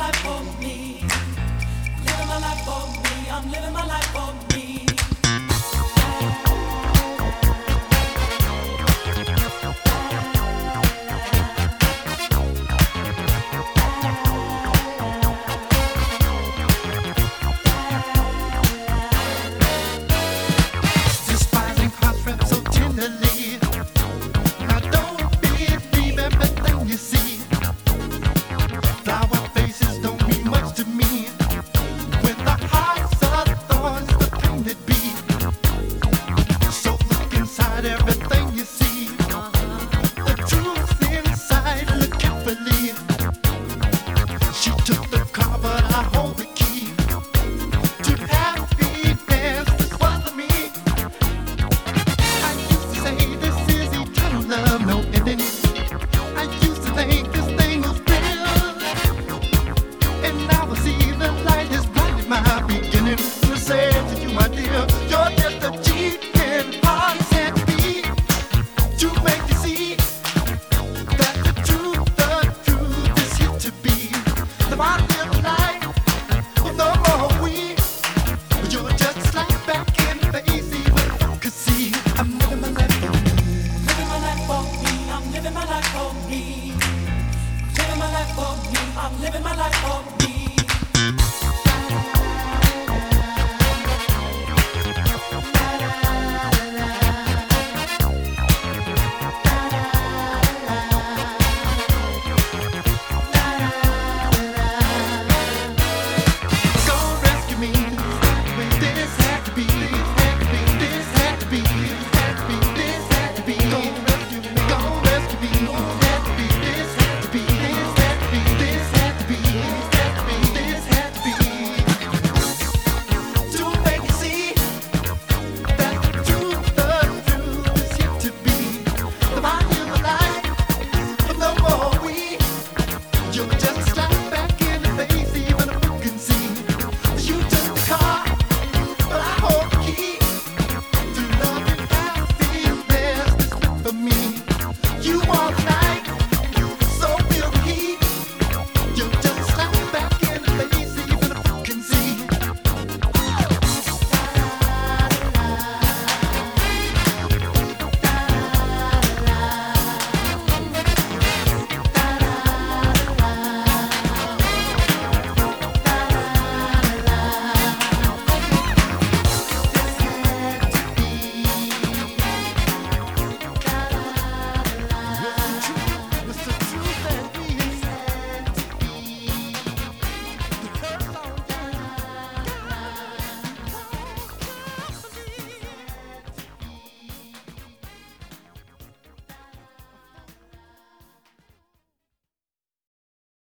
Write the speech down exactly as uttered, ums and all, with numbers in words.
life for me. Living my life for me. I'm living my life for me. Despising hearts wrapped so tenderly. I don't believe everything you see. Flower faces don't mean much to me. When the hearts are thorns, the pain it be. So look inside everything you see. The truth inside, look carefully. She took the car, but I hold the key. To happiness, this was me. I used to say this is eternal love, no ending. I used to think this thing was real, and now I see the light has blinded my beginning. To say to you, my dear, you're just a cheat and heart set me to make you see that the truth, the truth is here to be. The bottom